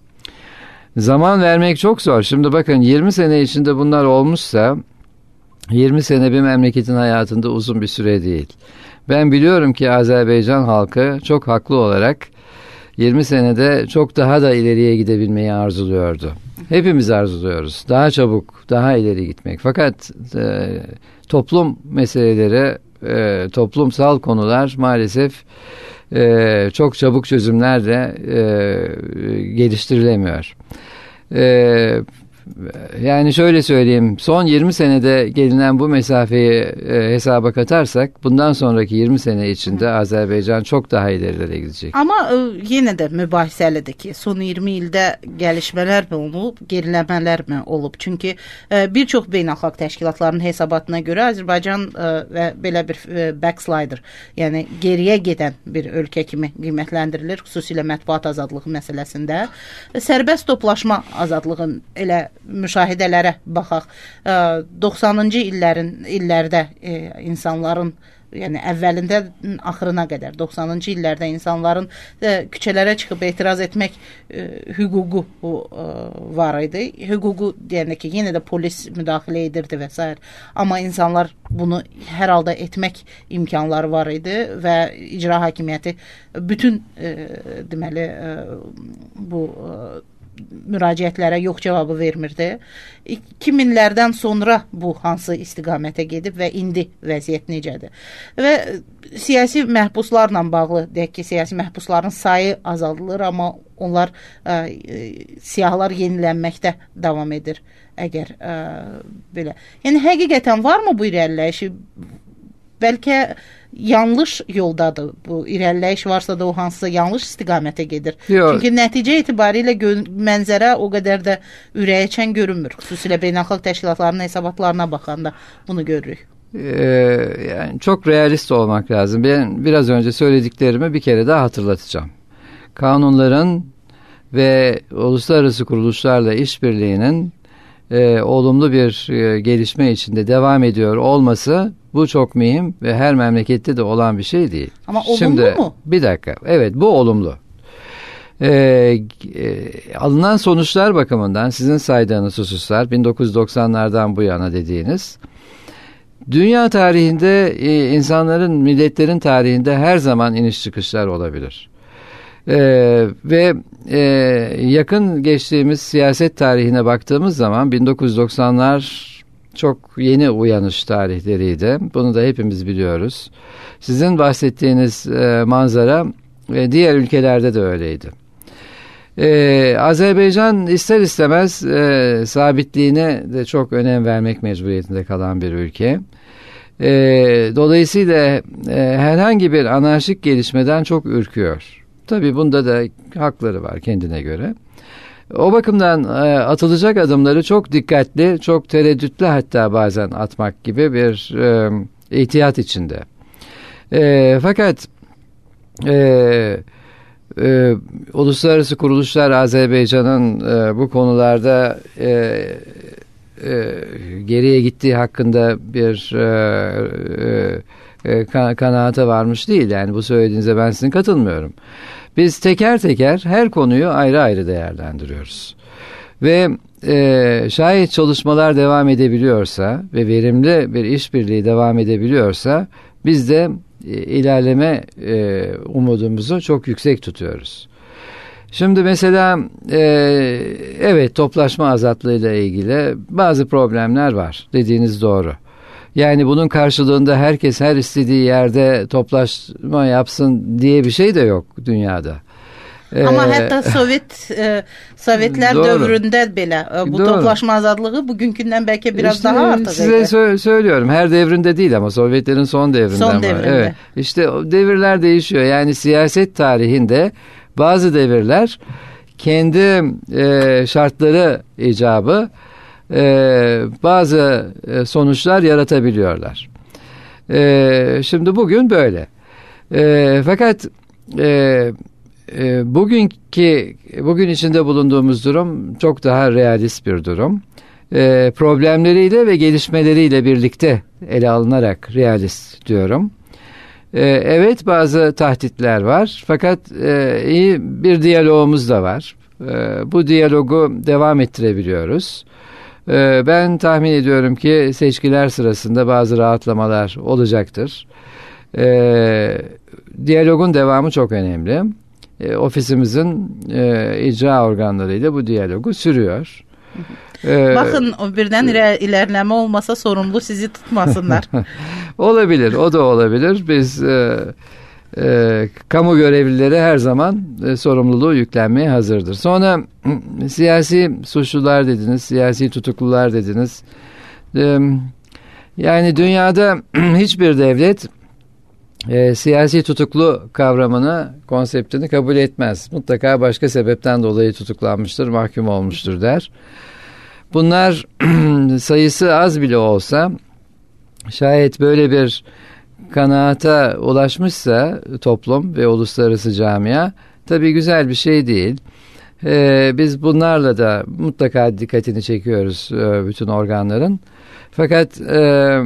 S2: Zaman vermek çok zor. Şimdi bakın, yirmi sene içinde bunlar olmuşsa, yirmi sene bir memleketin hayatında uzun bir süre değil. Ben biliyorum ki Azerbaycan halkı çok haklı olarak yirmi senede çok daha da ileriye gidebilmeyi arzuluyordu. Hepimiz arzuluyoruz. Daha çabuk, daha ileri gitmek. Fakat e, toplum meseleleri, E, toplumsal konular maalesef e, çok çabuk çözümlerle e, geliştirilemiyor. E, yani şöyle söyleyeyim, son yirmi senede gelinen bu mesafeyi e, hesaba katarsak bundan sonraki yirmi sene içinde Azerbaycan çok daha ilerilere gidecek.
S1: Ama e, yine də mübahisəlidir ki, son iyirmi ildə gəlişmələr mi olub, geriləmələr mi olub? Çünki e, bir çox beynəlxalq təşkilatların hesabatına görə Azərbaycan e, və belə bir e, backslider, yəni geriyə gedən bir ölkə kimi qiymətləndirilir, xüsusilə mətbuat azadlığı məsələsində. E, sərbəst toplaşma azadlığı elə müşahidələrə baxaq. E, doxsanıncı illərin illərdə e, insanların, yəni əvvəlində axırına qədər doxsanıncı illərdə insanların e, küçələrə çıxıb etiraz etmək e, hüququ e, var idi. Hüququ deyəndə ki, yenə də polis müdaxilə edirdi və s. Amma insanlar bunu hər halda etmək imkanları var idi və icra hakimiyyəti bütün e, deməli e, bu e, müraciətlərə yox cavabı vermirdi. iki minlərdən sonra bu hansı istiqamətə gedib və indi vəziyyət necədir? Və siyasi məhbuslarla bağlı deyək ki, siyasi məhbusların sayı azaldılır, amma onlar ə, siyahılar yenilənməkdə davam edir. Əgər ə, belə. Yəni həqiqətən varmı bu irəliləyiş? Bəlkə yanlış yoldadır bu irəliləyiş, varsa da o hansısa yanlış istiqamətə gedir. Yo. Çünki nəticə etibarilə mənzərə o qədər də ürəkaçan görünmür. Xüsusilə beynəlxalq təşkilatların hesabatlarına baxanda bunu görürük.
S2: Ee, yani çok realist olmak lazım. Ben biraz önce söylediklerimi bir kere daha hatırlatacağım. Kanunların ve uluslararası kuruluşlarla işbirliğinin e, olumlu bir e, gelişme içinde devam ediyor olması, bu çok mühim ve her memlekette de olan bir şey değil.
S1: Ama olumlu
S2: Şimdi,
S1: mu?
S2: Bir dakika. Evet, bu olumlu. Ee, e, alınan sonuçlar bakımından sizin saydığınız hususlar, bin dokuz yüz doksanlardan bu yana dediğiniz, dünya tarihinde, e, insanların, milletlerin tarihinde her zaman iniş çıkışlar olabilir. Ee, ve e, yakın geçtiğimiz siyaset tarihine baktığımız zaman bin dokuz yüz doksanlar çok yeni uyanış tarihleriydi. Bunu da hepimiz biliyoruz. Sizin bahsettiğiniz e, manzara e, diğer ülkelerde de öyleydi. E, Azerbaycan ister istemez e, sabitliğine de çok önem vermek mecburiyetinde kalan bir ülke. E, dolayısıyla e, herhangi bir anarşik gelişmeden çok ürküyor. Tabii bunda da hakları var kendine göre. O bakımdan e, atılacak adımları çok dikkatli, çok tereddütlü, hatta bazen atmak gibi bir e, ihtiyat içinde. E, fakat e, e, uluslararası kuruluşlar Azerbaycan'ın e, bu konularda e, e, geriye gittiği hakkında bir e, e, kanaate varmış değil. Yani bu söylediğinize ben sizin katılmıyorum. Biz teker teker her konuyu ayrı ayrı değerlendiriyoruz. Ve e, şayet çalışmalar devam edebiliyorsa ve verimli bir işbirliği devam edebiliyorsa biz de e, ilerleme e, umudumuzu çok yüksek tutuyoruz. Şimdi mesela e, evet, toplaşma azatlığıyla ilgili bazı problemler var. Dediğiniz doğru. Yani bunun karşılığında herkes her istediği yerde toplaşma yapsın diye bir şey de yok dünyada.
S1: Ama ee, hatta Sovyet e, Sovyetler doğru. Dövründe bile e, bu doğru. Toplaşma azadlığı bugünkünden belki biraz işte, daha artık.
S2: Size sö- söylüyorum, her devrinde değil ama Sovyetlerin son devrinde.
S1: Son devrinde.
S2: Evet. İşte o devirler değişiyor. Yani siyaset tarihinde bazı devirler kendi e, şartları icabı e, bazı e, sonuçlar yaratabiliyorlar. E, şimdi bugün böyle. E, fakat e, e, bugünkü bugün içinde bulunduğumuz durum çok daha realist bir durum. E, problemleriyle ve gelişmeleriyle birlikte ele alınarak realist diyorum. Evet, bazı tahditler var fakat e, iyi bir diyalogumuz da var. E, bu diyalogu devam ettirebiliyoruz. E, ben tahmin ediyorum ki seçkiler sırasında bazı rahatlamalar olacaktır. E, diyalogun devamı çok önemli. E, ofisimizin e, icra organlarıyla bu diyalogu sürüyor.
S1: Bakın birden ilerleme olmasa sorumlu sizi tutmasınlar.
S2: Olabilir, o da olabilir. Biz e, e, kamu görevlileri her zaman e, sorumluluğu yüklenmeye hazırdır. Sonra siyasi suçlular dediniz, siyasi tutuklular dediniz. E, yani dünyada hiçbir devlet e, siyasi tutuklu kavramını, konseptini kabul etmez. Mutlaka başka sebepten dolayı tutuklanmıştır, mahkum olmuştur der. Bunlar sayısı az bile olsa, şayet böyle bir kanaata ulaşmışsa toplum ve uluslararası camia, tabii güzel bir şey değil. Ee, biz bunlarla da mutlaka dikkatini çekiyoruz e, bütün organların. Fakat e,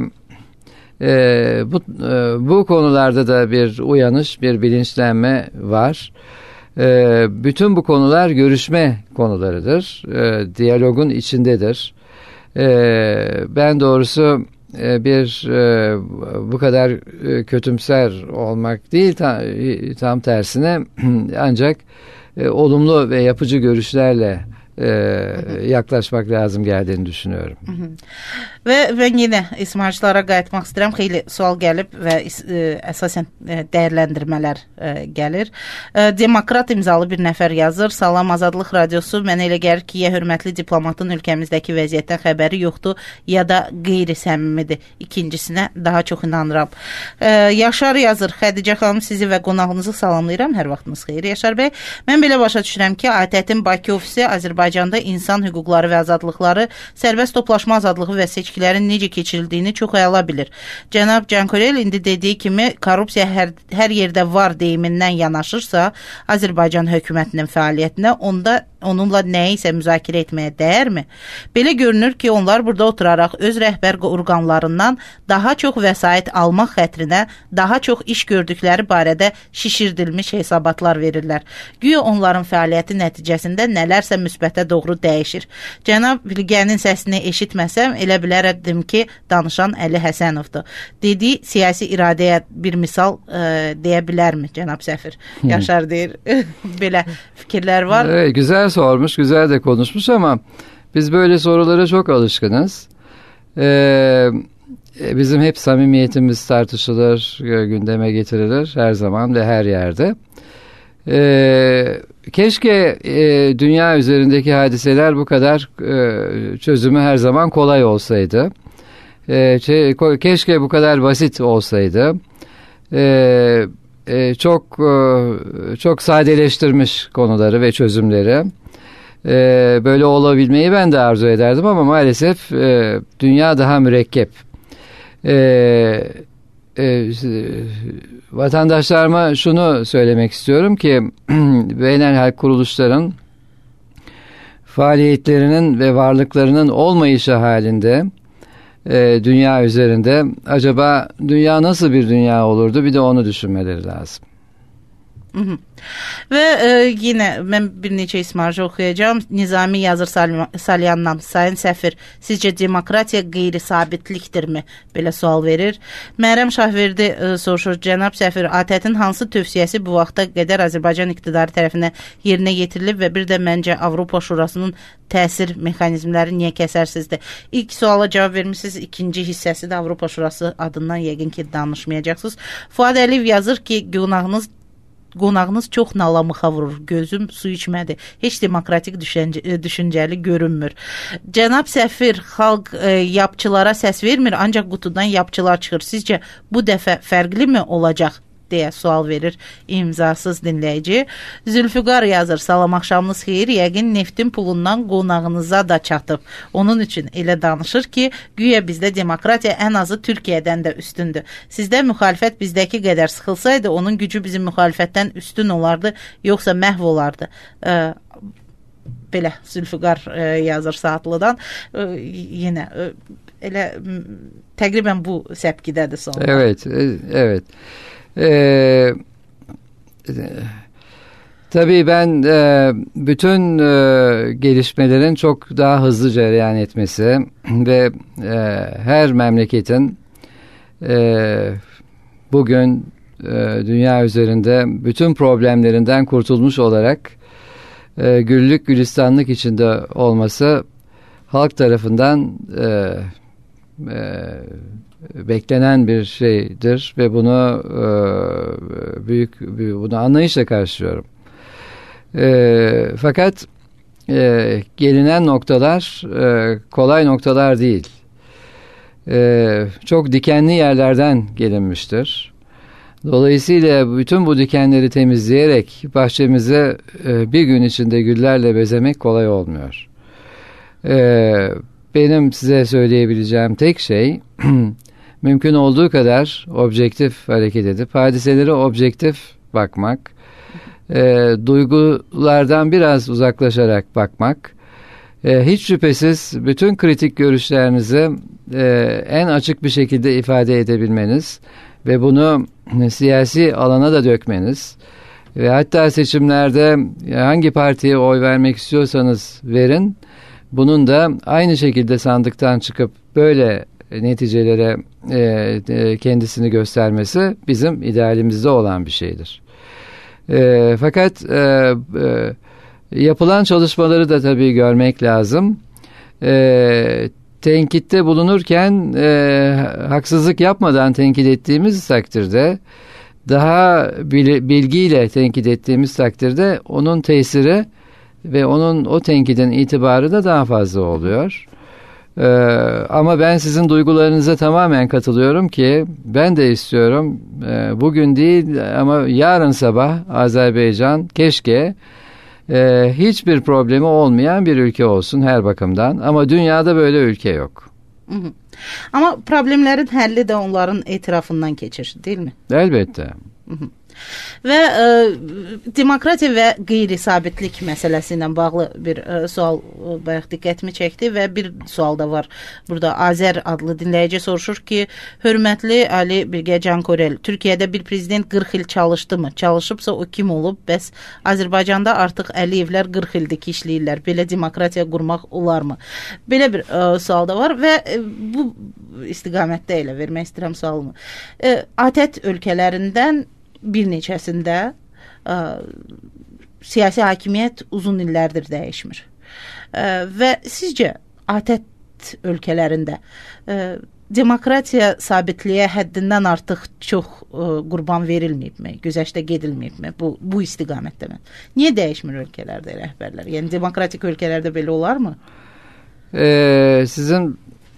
S2: e, bu, e, bu konularda da bir uyanış, bir bilinçlenme var. E, bütün bu konular görüşme konularıdır. E, diyalogun içindedir. E, ben doğrusu e, bir e, bu kadar e, kötümser olmak değil, tam, tam tersine ancak e, olumlu ve yapıcı görüşlerle e, yaklaşmak lazım geldiğini düşünüyorum.
S1: Hı hı. Və ben yine İsmailçilara qayıtmaq istəyirəm. Xeyli sual gəlib və e, əsasən e, dəyərləndirmələr e, gəlir. E, Demokrat imzalı bir nəfər yazır. Salam, Azadlıq Radiosu. Mənə elə gəlir ki, ya hörmətli diplomatın ölkəmizdəki vəziyyətdən xəbəri yoxdur, ya da qeyri-səmimidir. İkincisinə daha çox inanıram. E, Yaşar yazır. Xədicə xanım, sizi və qonağınızı salamlayıram. Hər vaxtınız xeyir, Yaşar bəy. Mən belə başa düşürəm ki, A T Ə-in Bakı ofisi Azərbaycanda insan hüquqları və azadlıqları, sərbəst toplaşma azadlığı və seçkilərin necə keçirildiyini çox əla bilir. Cənab Cankorel indi dediyi kimi korrupsiya hər, hər yerdə var deyimindən yanaşırsa Azərbaycan hökumətinin fəaliyyətinə, onda onunla nəyisə müzakirə etməyə dəyərmi? Belə görünür ki, onlar burada oturaraq öz rəhbər orqanlarından daha çox vəsait almaq xətrinə daha çox iş gördükləri barədə şişirdilmiş hesabatlar verirlər. Güya onların fəaliyyəti nəticəsində nələrsə müsbətə doğru dəyişir. Cənab Bilgənin səsini eşitməsəm, elə bilərdim ki, danışan Əli Həsənovdur. Dediyi siyasi iradəyə bir misal e, deyə bilərmi Cənab Səfir? Yaşar deyir. Belə fikirlər var.
S2: Evet, güzel sormuş, güzel de konuşmuş ama biz böyle sorulara çok alışkınız. Ee, bizim hep samimiyetimiz tartışılır, gündeme getirilir her zaman ve her yerde. Ee, keşke e, dünya üzerindeki hadiseler bu kadar e, çözümü her zaman kolay olsaydı. E, keşke bu kadar basit olsaydı. E, e, çok e, çok sadeleştirmiş konuları ve çözümleri. E, böyle olabilmeyi ben de arzu ederdim ama maalesef e, dünya daha mürekkep. E, e, vatandaşlarıma şunu söylemek istiyorum ki beynelhalk kuruluşların faaliyetlerinin ve varlıklarının olmayışı halinde e, dünya üzerinde acaba dünya nasıl bir dünya olurdu, bir de onu düşünmeleri lazım.
S1: Hı hı. Və e, yenə mən bir neçə ismarcı oxuyacağım. Nizami Yazır Salyandan: Sayın səfir, sizcə demokratiya qeyri-sabitlikdirmi? Belə sual verir. Məryəm Şahverdi e, soruşur: Cənab səfir, A T Ə-in hansı tövsiyəsi bu vaxta qədər Azərbaycan iqtidarı tərəfindən yerinə yetirilib və bir də məncə Avropa Şurasının təsir mexanizmləri niyə kəsərsizdir? İlk suala cavab vermişsiniz, ikinci hissəsi də Avropa Şurası adından yəqin ki danışmayacaqsınız. Fuad Əliyev yazır ki, qonağınız Qonağınız çox nalamıxa vurur. Gözüm su içmədi. Heç demokratik düşüncə, düşüncəli görünmür. Cənab səfir, xalq e, yapçılara səs vermir, ancaq qutudan yapçılar çıxır. Sizcə bu dəfə fərqli mi olacaq? Deyə sual verir imzasız dinləyici. Zülfüqar yazır: Salam, axşamınız xeyir. Yəqin neftin pulundan qonağınıza da çatıb. Onun üçün elə danışır ki, güya bizdə demokratiya ən azı Türkiyədən də üstündür. Sizdə müxalifət bizdəki qədər sıxılsaydı, onun gücü bizim müxalifətdən üstün olardı, yoxsa məhv olardı. Ee, belə Zülfüqar e, yazır Saatlıdan. E, yenə e, elə təqribən bu səpkidədir sonra.
S2: Evet, evet. Ee, tabii ben e, bütün e, gelişmelerin çok daha hızlı cereyan etmesi ve e, her memleketin e, bugün e, dünya üzerinde bütün problemlerinden kurtulmuş olarak e, güllük gülistanlık içinde olması halk tarafından e, e, beklenen bir şeydir ve bunu e, büyük bunu anlayışla karşılıyorum. E, fakat e, gelinen noktalar e, kolay noktalar değil. E, çok dikenli yerlerden gelinmiştir. Dolayısıyla bütün bu dikenleri temizleyerek bahçemizi e, bir gün içinde güllerle bezemek kolay olmuyor. E, benim size söyleyebileceğim tek şey mümkün olduğu kadar objektif hareket edip hadiselere objektif bakmak, e, duygulardan biraz uzaklaşarak bakmak, e, hiç şüphesiz bütün kritik görüşlerinizi e, en açık bir şekilde ifade edebilmeniz ve bunu siyasi alana da dökmeniz ve hatta seçimlerde hangi partiye oy vermek istiyorsanız verin, bunun da aynı şekilde sandıktan çıkıp böyle neticelere e, e, kendisini göstermesi bizim idealimizde olan bir şeydir. E, fakat e, e, yapılan çalışmaları da tabii görmek lazım. E, tenkitte bulunurken e, haksızlık yapmadan tenkit ettiğimiz takdirde, daha bilgiyle tenkit ettiğimiz takdirde onun tesiri ve onun o tenkidin itibarı da daha fazla oluyor. Ee, ama ben sizin duygularınıza tamamen katılıyorum ki ben de istiyorum e, bugün değil ama yarın sabah Azerbaycan keşke e, hiçbir problemi olmayan bir ülke olsun her bakımdan, ama dünyada böyle ülke yok.
S1: Hı hı. Ama problemlerin həlli de onların etrafından keçir, değil mi?
S2: Elbette.
S1: Hı hı. Və e, demokratiya və qeyri-sabitlik məsələsi ilə bağlı bir e, sual e, bayaq diqqətimi çəkdi və bir sual da var. Burada Azər adlı dinləyici soruşur ki, hörmətli Ali Bilge Can Korel, Türkiyədə bir prezident qırx il çalışdı mı? Çalışıbsa o kim olub? Bəs Azərbaycanda artıq Əliyevlər qırx ildir ki işləyirlər. Belə demokratiya qurmaq olarmı? Belə bir e, sual da var və e, bu istiqamətdə elə vermək istəyirəm sualımı. E, A T Ə ölkələrindən bir neçəsində ə, siyasi hakimiyyət uzun illərdir dəyişmir. Ə, və sizcə A T Ə ölkələrində ə, demokratiya sabitliyə həddindən artıq çox ə, qurban verilməyibmi, güzəştə gedilməyibmi bu, bu istiqamətdə mi? Niyə dəyişmir ölkələrdə rəhbərlər? Yəni demokratik ölkələrdə belə olarmı?
S2: Ee, sizin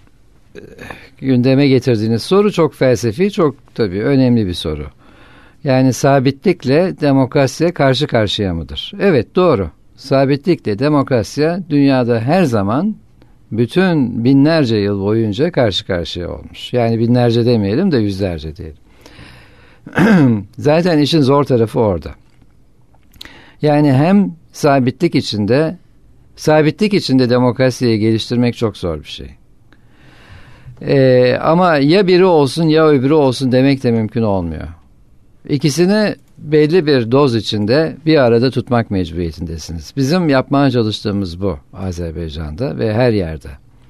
S2: gündeme getirdiğiniz soru çok felsefi, çok tabii önemli bir soru. Yani sabitlikle demokrasiye karşı karşıya mıdır? Evet, doğru. Sabitlikle demokrasiye dünyada her zaman bütün binlerce yıl boyunca karşı karşıya olmuş. Yani binlerce demeyelim de yüzlerce diyelim. Zaten işin zor tarafı orada. Yani hem sabitlik içinde, sabitlik içinde demokrasiyi geliştirmek çok zor bir şey. Ee, ama ya biri olsun ya öbürü olsun demek de mümkün olmuyor. İkisini belli bir doz içinde bir arada tutmak mecburiyetindesiniz. Bizim yapmaya çalıştığımız bu Azerbaycan'da ve her yerde.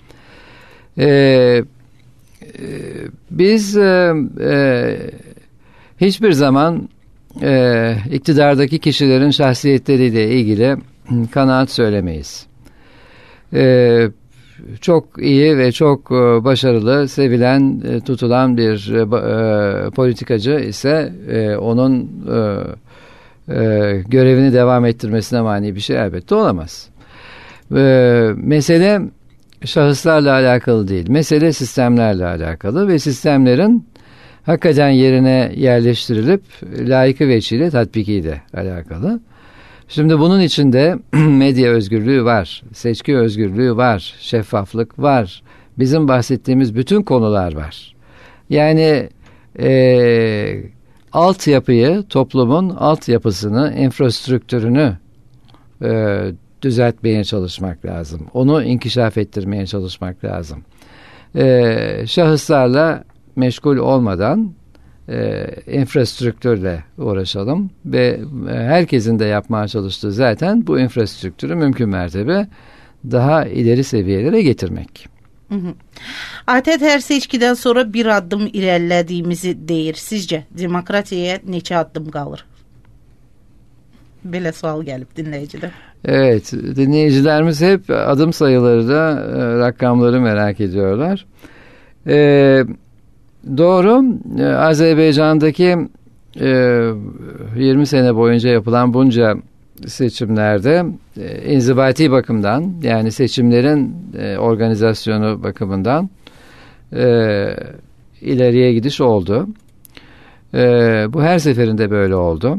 S2: Ee, biz e, e, hiçbir zaman e, iktidardaki kişilerin şahsiyetleriyle ilgili kanaat söylemeyiz. E, çok iyi ve çok başarılı, sevilen, tutulan bir e, politikacı ise e, onun e, e, görevini devam ettirmesine mani bir şey elbette olamaz. E, mesele şahıslarla alakalı değil. Mesele sistemlerle alakalı ve sistemlerin hakikaten yerine yerleştirilip layıkı veçiyle tatbikiyle alakalı. Şimdi bunun içinde medya özgürlüğü var, seçki özgürlüğü var, şeffaflık var. Bizim bahsettiğimiz bütün konular var. Yani e, altyapıyı, toplumun altyapısını, infrastrüktürünü e, düzeltmeye çalışmak lazım. Onu inkişaf ettirmeye çalışmak lazım. Ee, şahıslarla meşgul olmadan e, infrastrüktürle uğraşalım ve herkesin de yapmaya çalıştığı zaten bu infrastrüktürü mümkün mertebe daha ileri seviyelere getirmek.
S1: Hı hı. A T T her seçkiden sonra bir adım ilerlediğimizi deyir. Sizce demokrasiyaya neçə addım qalır? Belə sual gelip dinleyiciden.
S2: Evet, dinleyicilerimiz hep adım sayıları da e, rakamları merak ediyorlar. E, doğru, e, Azerbaycan'daki e, yirmi sene boyunca yapılan bunca seçimlerde e, inzibati bakımdan, yani seçimlerin e, organizasyonu bakımından e, ileriye gidiş oldu. E, bu her seferinde böyle oldu.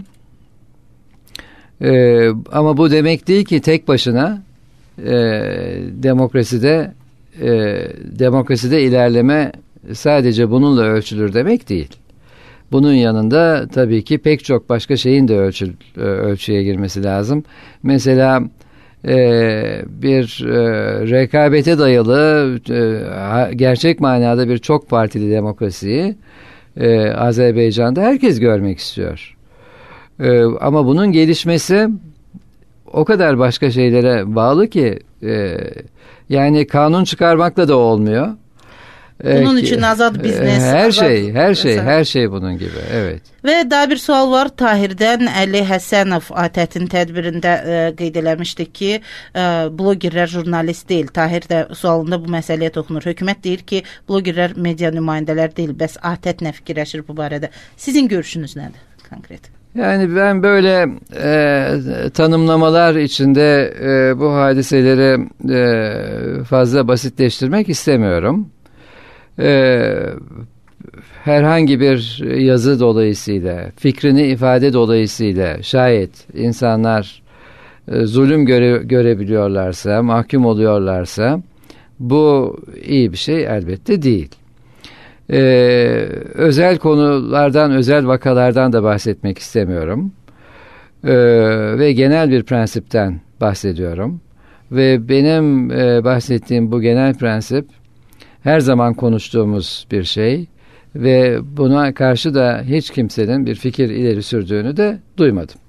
S2: Ee, ama bu demek değil ki tek başına e, demokraside e, demokraside ilerleme sadece bununla ölçülür demek değil. Bunun yanında tabii ki pek çok başka şeyin de ölçü, ölçüye girmesi lazım. Mesela e, bir e, rekabete dayalı e, gerçek manada bir çok partili demokrasiyi e, Azerbaycan'da herkes görmek istiyor. Ee, ama bunun gelişmesi o kadar başka şeylere bağlı ki e, yani kanun çıkarmakla da olmuyor.
S1: Bunun ee, için azad biznes,
S2: her
S1: azad,
S2: şey, her şey,
S1: mesela.
S2: her şey bunun gibi. Evet.
S1: Ve daha bir sual var Tahir'den. Ali Həsənov A T T'nin tədbirində e, qeyd eləmişdi ki, e, blogerlər jurnalist deyil. Tahir də sualında bu məsələyə toxunur. Hökumət deyir ki, blogerlər media nümayəndələr deyil. Bəs A T T nə fikirləşir bu barədə? Sizin görüşünüz nədir konkret?
S2: Yani ben böyle e, tanımlamalar içinde e, bu hadiseleri e, fazla basitleştirmek istemiyorum. E, herhangi bir yazı dolayısıyla, fikrini ifade dolayısıyla şayet insanlar e, zulüm göre, görebiliyorlarsa, mahkum oluyorlarsa bu iyi bir şey elbette değil. Ee, özel konulardan, özel vakalardan da bahsetmek istemiyorum. Ee, ve genel bir prensipten bahsediyorum. Ve benim e, bahsettiğim bu genel prensip her zaman konuştuğumuz bir şey ve buna karşı da hiç kimsenin bir fikir ileri sürdüğünü de duymadım.